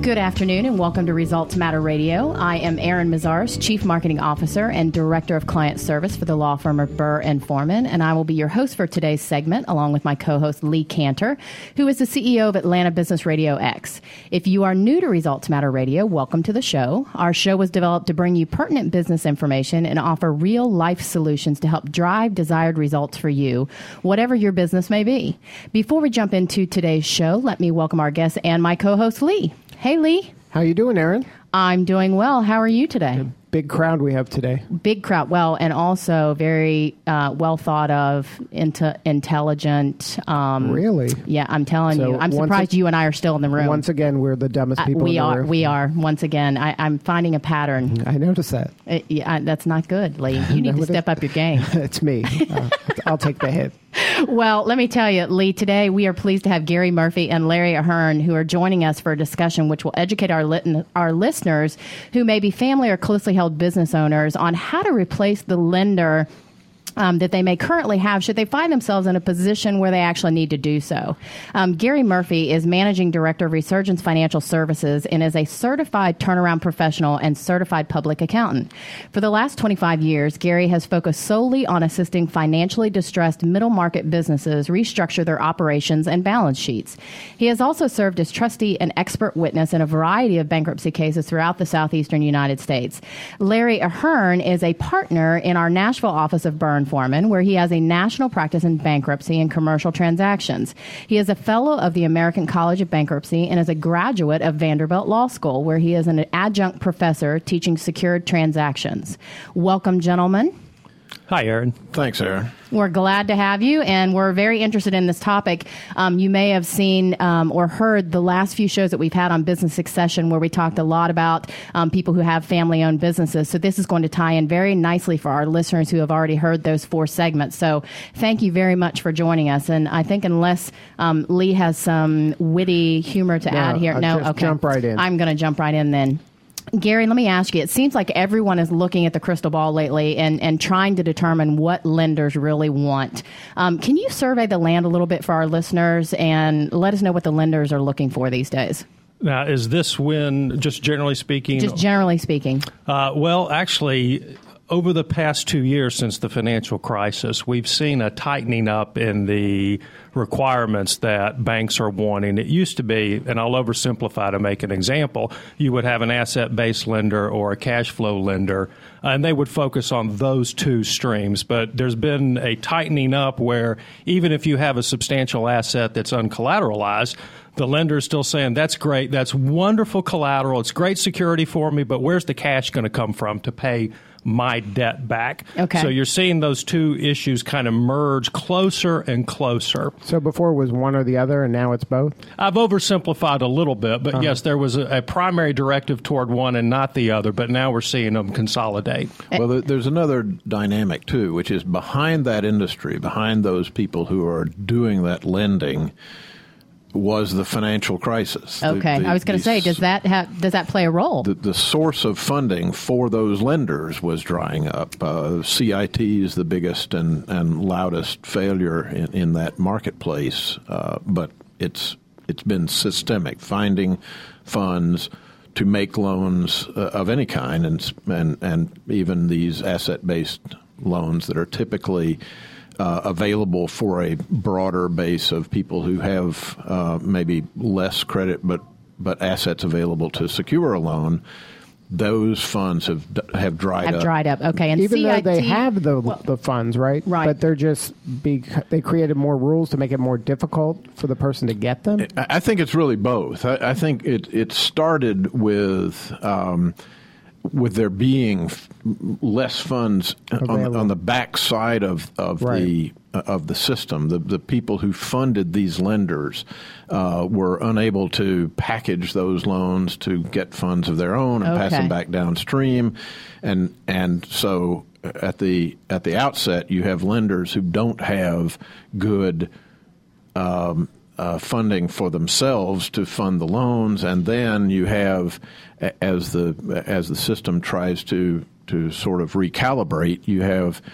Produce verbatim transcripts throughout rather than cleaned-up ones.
Good afternoon and welcome to Results Matter Radio. I am Erin Mazars, Chief Marketing Officer and Director of Client Service for the law firm of Burr and Foreman, and I will be your host for today's segment along with my co-host Lee Cantor, who is the C E O of Atlanta Business Radio X. If you are new to Results Matter Radio, welcome to the show. Our show was developed to bring you pertinent business information and offer real-life solutions to help drive desired results for you, whatever your business may be. Before we jump into today's show, let me welcome our guest and my co-host Lee. Hey, Lee. How you doing, Erin? I'm doing well. How are you today? Big crowd we have today. Big crowd. Well, and also very uh, well thought of, into, intelligent. Um, really? Yeah, I'm telling so you. I'm surprised a- you and I are still in the room. Once again, we're the dumbest people uh, we in the are, room. We are. Once again, I, I'm finding a pattern. I noticed that. Uh, yeah, I, that's not good, Lee. You need no, to step is. up your game. It's me. Uh, I'll take the hit. Well, let me tell you, Lee, today we are pleased to have Gary Murphy and Larry Ahern, who are joining us for a discussion which will educate our, lit- our listeners who may be family or closely held business owners on how to replace the lender Um, that they may currently have should they find themselves in a position where they actually need to do so. Um, Gary Murphy is Managing Director of Resurgence Financial Services and is a certified turnaround professional and certified public accountant. For the last twenty-five years, Gary has focused solely on assisting financially distressed middle market businesses restructure their operations and balance sheets. He has also served as trustee and expert witness in a variety of bankruptcy cases throughout the southeastern United States. Larry Ahern is a partner in our Nashville office of Burr and Foreman, where he has a national practice in bankruptcy and commercial transactions. He is a fellow of the American College of Bankruptcy and is a graduate of Vanderbilt Law School, where he is an adjunct professor teaching secured transactions. Welcome, gentlemen. Hi, Erin. Thanks, Erin. We're glad to have you, and we're very interested in this topic. Um, you may have seen um, or heard the last few shows that we've had on business succession, where we talked a lot about um, people who have family-owned businesses. So this is going to tie in very nicely for our listeners who have already heard those four segments. So thank you very much for joining us. And I think unless um, Lee has some witty humor to no, add here. I'll no, just okay. jump right in. I'm going to jump right in then. Gary, let me ask you, it seems like everyone is looking at the crystal ball lately and, and trying to determine what lenders really want. Um, can you survey the land a little bit for our listeners and let us know what the lenders are looking for these days? Now, is this when, just generally speaking? Just generally speaking. Uh, well, actually, over the past two years since the financial crisis, we've seen a tightening up in the requirements that banks are wanting. It used to be, and I'll oversimplify to make an example, you would have an asset-based lender or a cash flow lender, and they would focus on those two streams. But there's been a tightening up where even if you have a substantial asset that's uncollateralized, the lender is still saying, that's great, that's wonderful collateral, it's great security for me, but where's the cash going to come from to pay my debt back? Okay. So you're seeing those two issues kind of merge closer and closer. So before it was one or the other, and now it's both? I've oversimplified a little bit, but uh-huh. yes, there was a, a primary directive toward one and not the other, but now we're seeing them consolidate. Well, there's another dynamic, too, which is behind that industry, behind those people who are doing that lending, was the financial crisis. Okay, The, the, I was going to say, does that have, does that play a role? The, the source of funding for those lenders was drying up. Uh, C I T is the biggest and, and loudest failure in, in that marketplace, uh, but it's it's been systemic, finding funds to make loans uh, of any kind, and and and even these asset-based loans that are typically Uh, available for a broader base of people who have uh, maybe less credit but but assets available to secure a loan. Those funds have have dried have up. dried up. Okay, and even C I T, though they have the well, the funds, right? Right. But they're just be, they created more rules to make it more difficult for the person to get them. I I think it's really both. I, I think it it started with. Um, with there being f- less funds on, on the back side of, of right. the uh, of the system, the the people who funded these lenders uh, were unable to package those loans to get funds of their own and okay. pass them back downstream, and and so at the at the outset you have lenders who don't have good Um, Uh, funding for themselves to fund the loans, and then you have, as the as the system tries to to sort of recalibrate, you have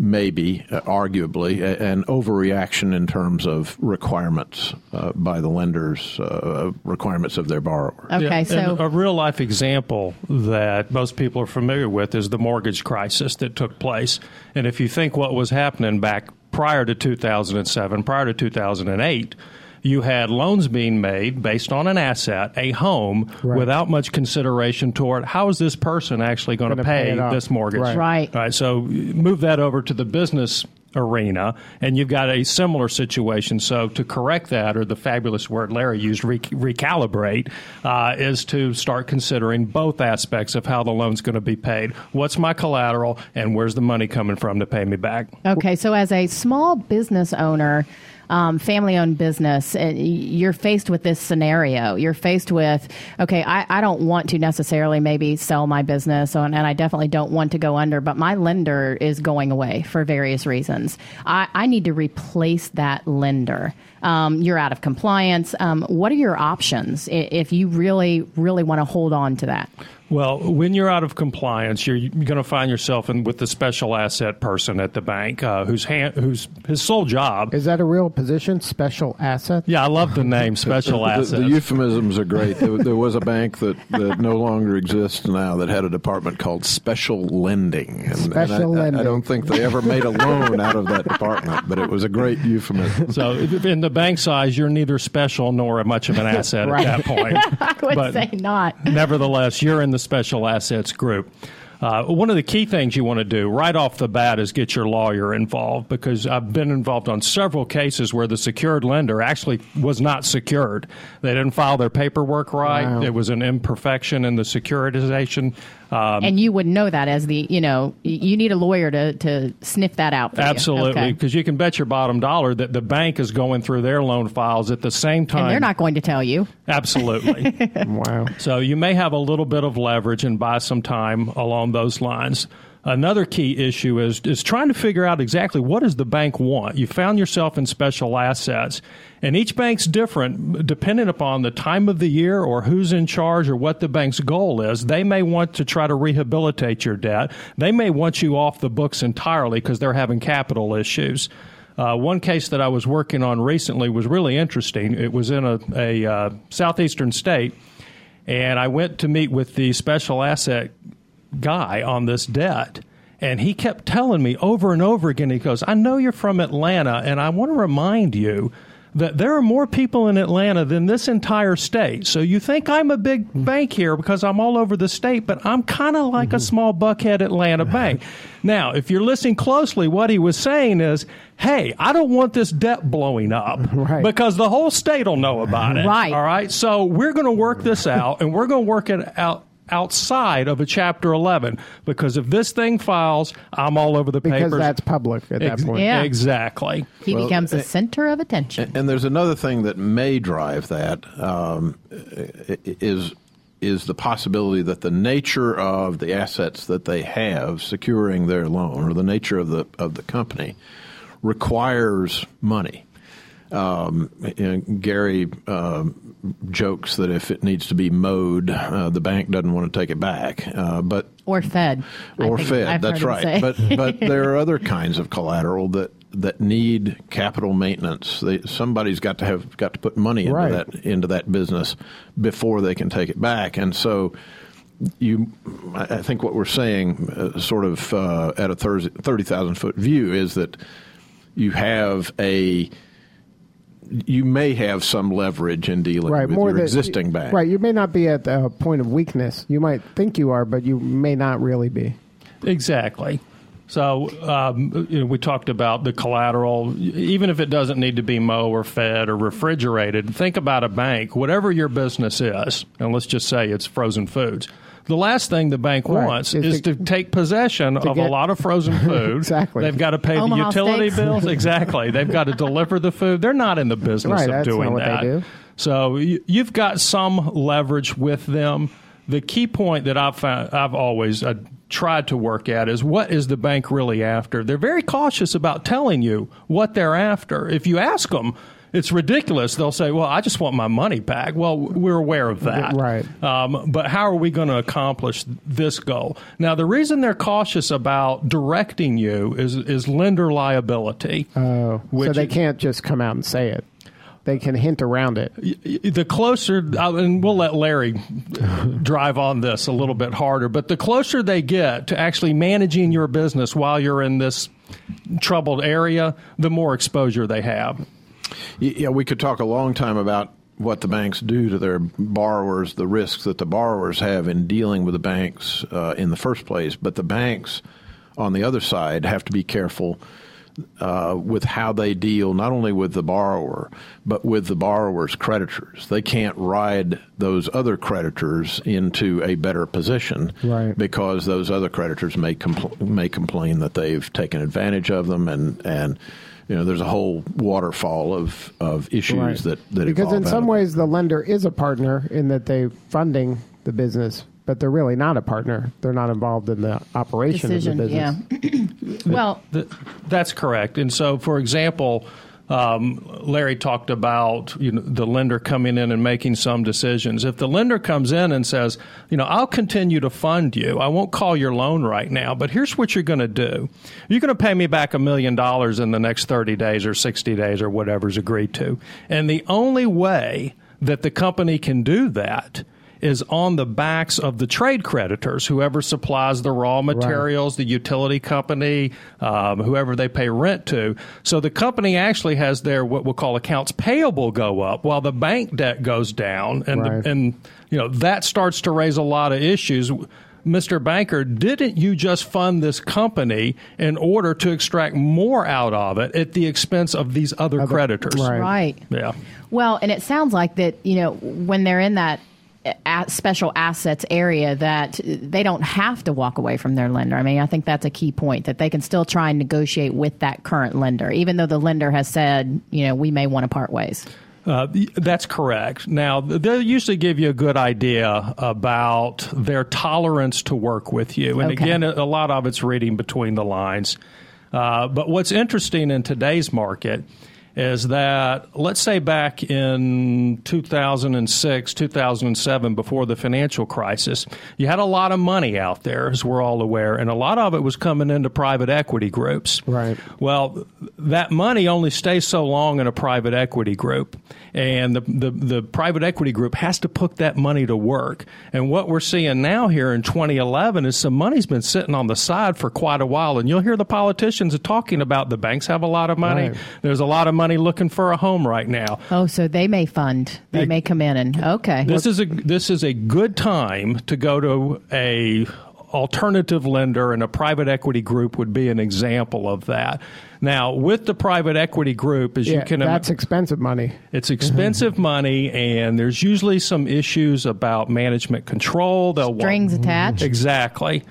maybe, uh, arguably, a, an overreaction in terms of requirements uh, by the lenders, uh, requirements of their borrowers. Okay, Yeah, so and a real life example that most people are familiar with is the mortgage crisis that took place. And if you think what was happening back prior to two thousand seven, prior to two thousand eight, you had loans being made based on an asset, a home, Right. without much consideration toward how is this person actually going to Gonna pay pay it off. this mortgage. Right. Right. All right. So move that over to the business arena, and you've got a similar situation. So to correct that, or the fabulous word Larry used, re- recalibrate, uh, is to start considering both aspects of how the loan's going to be paid. What's my collateral, and where's the money coming from to pay me back? Okay, so as a small business owner, um, family-owned business, uh, you're faced with this scenario. You're faced with, okay, I, I don't want to necessarily maybe sell my business, and, and I definitely don't want to go under, but my lender is going away for various reasons. I, I need to replace that lender. Um, you're out of compliance. Um, what are your options i- if you really, really want to hold on to that? Well, when you're out of compliance, you're going to find yourself in with the special asset person at the bank, uh, whose hand, whose his sole job. Is that a real position, special asset? Yeah, I love the name special The, asset. the euphemisms are great. There, there was a bank that, that no longer exists now that had a department called Special Lending. And, Special and I, Lending. I don't think they ever made a loan out of that department, but it was a great euphemism. So in the bank size, you're neither special nor much of an asset Right. at that point. I would But say not. Nevertheless, you're in the special assets group. Uh, one of the key things you want to do right off the bat is get your lawyer involved, because I've been involved on several cases where the secured lender actually was not secured. They didn't file their paperwork right. Wow. There was an imperfection in the securitization. Um, And you would know that as the, you know, y- you need a lawyer to, to sniff that out for you. Absolutely, Okay. because you can bet your bottom dollar that the bank is going through their loan files at the same time. And they're not going to tell you. Absolutely. Wow. So you may have a little bit of leverage and buy some time along those lines. Another key issue is is trying to figure out exactly what does the bank want. You found yourself in special assets, and each bank's different depending upon the time of the year or who's in charge or what the bank's goal is. They may want to try to rehabilitate your debt. They may want you off the books entirely because they're having capital issues. Uh, one case that I was working on recently was really interesting. It was in a, a uh, southeastern state, and I went to meet with the special asset guy on this debt, and he kept telling me over and over again, he goes, I know you're from Atlanta, and I want to remind you that there are more people in Atlanta than this entire state. So you think I'm a big bank here because I'm all over the state, but I'm kind of like mm-hmm. a small Buckhead Atlanta bank. Now, if you're listening closely, what he was saying is, hey, I don't want this debt blowing up Right. because the whole state will know about it. Right. All right. So we're going to work this out, and we're going to work it out outside of a Chapter eleven, because if this thing files, I'm all over the Because papers. that's public at that Ex- point. Yeah. Exactly. He Well, becomes uh, the center of attention. And there's another thing that may drive that um, is is the possibility that the nature of the assets that they have securing their loan, or the nature of the of the company, requires money. Um, and Gary um, jokes that if it needs to be mowed, uh, the bank doesn't want to take it back. Uh, but Or fed. I or think fed. I've That's heard him right. say. But but there are other kinds of collateral that, that need capital maintenance. They, somebody's got to have got to put money into Right. that into that business before they can take it back. And so you, I I think what we're saying, uh, sort of uh, at a thirty thousand foot view, is that you have a you may have some leverage in dealing Right, with more your than- existing bank. Right, you may not be at a point of weakness. You might think you are, but you may not really be. Exactly. So um, you know, we talked about the collateral. Even if it doesn't need to be mow or fed or refrigerated, think about a bank. Whatever your business is, and let's just say it's frozen foods, the last thing the bank Right. wants Is is to- to, take possession of get- a lot of frozen food. Exactly. They've got to pay Omaha the utility steaks. bills. Exactly. They've got to deliver the food. They're not in the business Right, of that's doing not what they that. do. So you, you've got some leverage with them. The key point that I've found, I've always uh, tried to work at is, what is the bank really after? They're very cautious about telling you what they're after. If you ask them, it's ridiculous. They'll say, well, I just want my money back. Well, we're aware of that. Right. Um, but how are we going to accomplish this goal? Now, the reason they're cautious about directing you is, is lender liability. Oh, so they can't just come out and say it. They can hint around it. The closer, and we'll let Larry drive on this a little bit harder, but the closer they get to actually managing your business while you're in this troubled area, the more exposure they have. Yeah, we could talk a long time about what the banks do to their borrowers, the risks that the borrowers have in dealing with the banks uh, in the first place. But the banks, on the other side, have to be careful Uh, with how they deal not only with the borrower, but with the borrower's creditors. They can't ride those other creditors into a better position, right, because those other creditors may compl- may complain that they've taken advantage of them, and, and you know, there's a whole waterfall of, of issues right. that, that because in some out. ways the lender is a partner in that they're funding the business, but they're really not a partner. They're not involved in the operation Decision, of the business. Yeah. Well, the, that's correct. And so, for example, um, Larry talked about you know, the lender coming in and making some decisions. If the lender comes in and says, you know, I'll continue to fund you, I won't call your loan right now, but here's what you're going to do. You're going to pay me back a million dollars in the next thirty days or sixty days or whatever's agreed to. And the only way that the company can do that is on the backs of the trade creditors, whoever supplies the raw materials, right, the utility company, um, whoever they pay rent to. So the company actually has their what we'll call accounts payable go up while the bank debt goes down. And, right. and you know that starts to raise a lot of issues. Mister Banker, didn't you just fund this company in order to extract more out of it at the expense of these other, other creditors? Right. Right. Yeah. Well, and it sounds like that, you know, when they're in that special assets area, that they don't have to walk away from their lender. I mean, I think that's a key point, that they can still try and negotiate with that current lender, even though the lender has said, you know, we may want to part ways. Uh, that's correct. Now, they'll usually give you a good idea about their tolerance to work with you. And Okay. again, a lot of it's reading between the lines. Uh, but what's interesting in today's market is that, let's say back in two thousand six, two thousand seven, before the financial crisis, you had a lot of money out there, as we're all aware, and a lot of it was coming into private equity groups. Right. Well, that money only stays so long in a private equity group, and the, the, the private equity group has to put that money to work. And what we're seeing now here in twenty eleven is some money's been sitting on the side for quite a while, and you'll hear the politicians talking about the banks have a lot of money. Right. There's a lot of money looking for a home right now. Oh, so they may fund. They They- may come in and, okay. This is a this is a good time to go to a alternative lender, and a private equity group would be an example of that. Now, with the private equity group, as Yeah, you can that's expensive money. it's expensive money, and there's usually some issues about management control. They'll Strings want, attached. Exactly.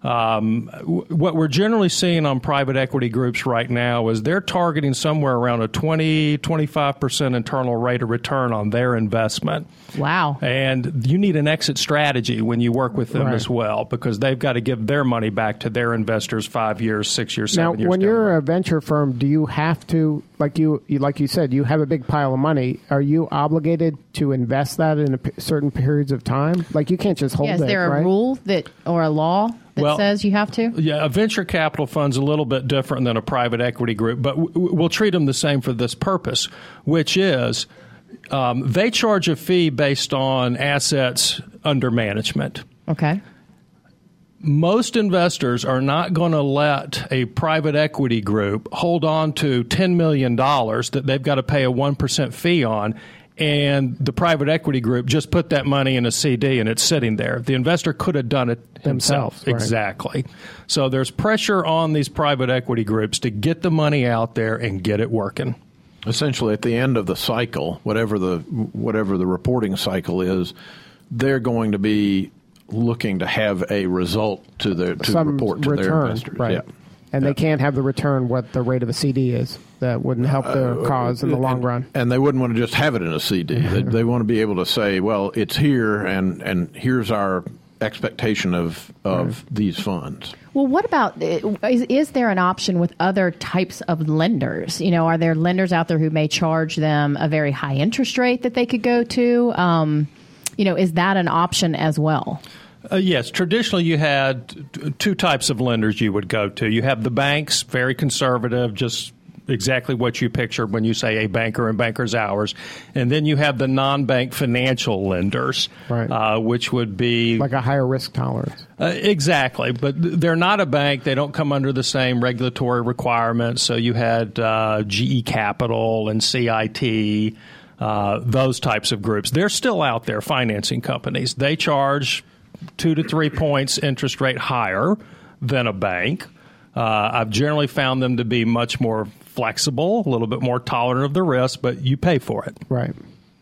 Um, w- what we're generally seeing on private equity groups right now is they're targeting somewhere around a twenty, twenty-five percent internal rate of return on their investment. Wow. And you need an exit strategy when you work with them Right. as well, because they've got to give their money back to their investors five years, six years, Now, seven years when down the you're road. a venture firm, do you have to, like you, you, like you said, you have a big pile of money. Are you obligated to invest that in a p- certain periods of time? Like you can't just hold Yeah, is it, there a right? rule that or a law that Well, says you have to? Yeah, a venture capital fund's a little bit different than a private equity group, but w- w- we'll treat them the same for this purpose, which is um, they charge a fee based on assets under management. Okay. Most investors are not going to let a private equity group hold on to ten million dollars that they've got to pay a one percent fee on, and the private equity group just put that money in a C D and it's sitting there. The investor could have done it himself. Themselves, right. Exactly. So there's pressure on these private equity groups to get the money out there and get it working. Essentially, at the end of the cycle, whatever the whatever the reporting cycle is, they're going to be looking to have a result to their to Some report to return, their investors. right? Yeah. And Yeah. they can't have the return what the rate of a C D is. That wouldn't help the cause in the long and, run. And they wouldn't want to just have it in a C D. they, they want to be able to say, well, it's here, and, and here's our expectation of of right. these funds. Well, what about, is, is there an option with other types of lenders? You know, are there lenders out there who may charge them a very high interest rate that they could go to? Um, you know, is that an option as well? Uh, yes. Traditionally, you had t- two types of lenders you would go to. You have the banks, very conservative, just exactly what you pictured when you say a banker and banker's hours. And then you have the non-bank financial lenders, right. uh, which would be like a higher risk tolerance. Uh, exactly. But they're not a bank. They don't come under the same regulatory requirements. So you had uh, G E Capital and C I T, uh, those types of groups. They're still out there, financing companies. They charge two to three points interest rate higher than a bank. Uh, I've generally found them to be much more flexible, a little bit more tolerant of the risk, but you pay for it. Right.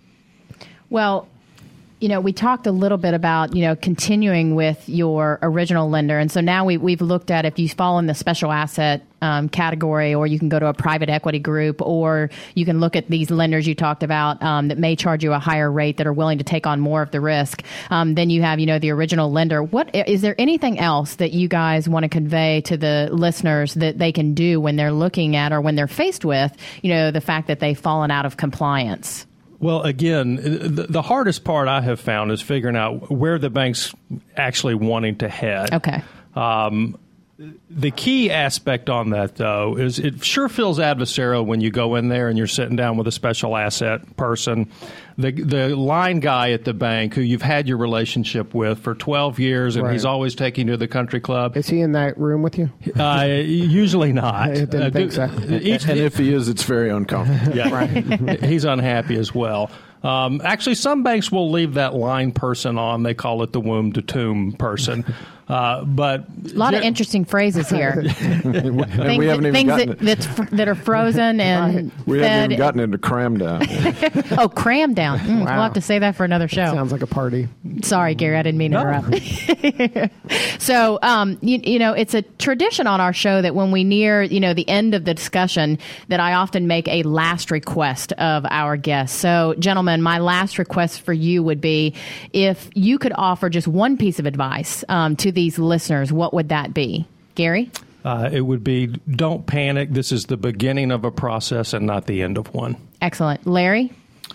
Well, you know, we talked a little bit about, you know, continuing with your original lender. And so now we, we've looked at if you fall in the special asset um, category, or you can go to a private equity group, or you can look at these lenders you talked about um, that may charge you a higher rate, that are willing to take on more of the risk. Um, then you have, you know, the original lender. What is there anything else that you guys want to convey to the listeners that they can do when they're looking at, or when they're faced with, you know, the fact that they've fallen out of compliance? Well, again, the, the hardest part I have found is figuring out where the bank's actually wanting to head. Okay. Um, the key aspect on that, though, is it sure feels adversarial when you go in there and you're sitting down with a special asset person. The the line guy at the bank who you've had your relationship with for twelve years, and right. he's always taking you to the country club. Is he in that room with you? Uh, usually not. I didn't uh, think do, so. Each, and if he is, it's very uncomfortable. Yeah, right. He's unhappy as well. Um, actually, some banks will leave that line person on. They call it the womb to tomb person. Uh, but a lot of interesting phrases here. and things we haven't that, even things gotten that, that's fr- that are frozen and we fed. haven't even gotten into cram down. Oh, cram down. Mm, Wow. We'll have to say that for another show. Sounds like a party. Sorry, Gary, I didn't mean to No. interrupt. So, um, you, you know, it's a tradition on our show that when we near, you know, the end of the discussion, that I often make a last request of our guests. So, gentlemen, my last request for you would be if you could offer just one piece of advice um, to these listeners, what would that be? Gary? Uh, it would be, don't panic. This is the beginning of a process and not the end of one. Excellent. Larry?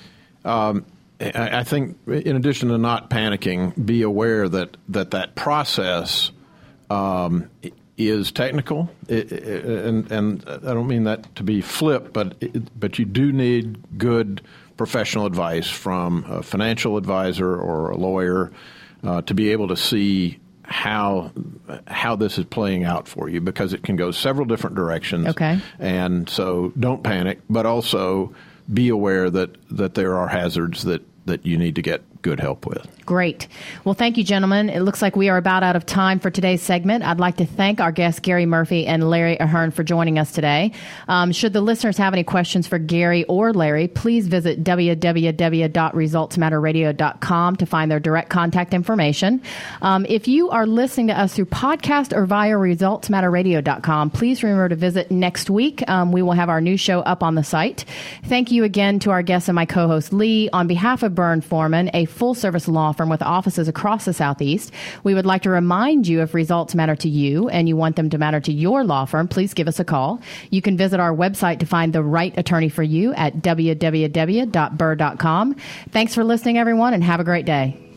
Um, I I think, in addition to not panicking, be aware that that, that process um, is technical, it, it, and, and I don't mean that to be flip, but it, but you do need good professional advice from a financial advisor or a lawyer uh, to be able to see how how this is playing out for you, because it can go several different directions. Okay. And so don't panic, but also be aware that, that there are hazards that, that you need to get good help with. Great. Well, thank you, gentlemen. It looks like we are about out of time for today's segment. I'd like to thank our guests, Gary Murphy and Larry Ahern, for joining us today. Um, should the listeners have any questions for Gary or Larry, please visit w w w dot results matter radio dot com to find their direct contact information. Um, if you are listening to us through podcast or via results matter radio dot com, please remember to visit next week. Um, we will have our new show up on the site. Thank you again to our guests and my co-host, Lee. On behalf of Byrne Foreman, a full-service law firm with offices across the Southeast, we would like to remind you, if results matter to you and you want them to matter to your law firm, please give us a call. You can visit our website to find the right attorney for you at w w w dot burr dot com. Thanks for listening, everyone, and have a great day.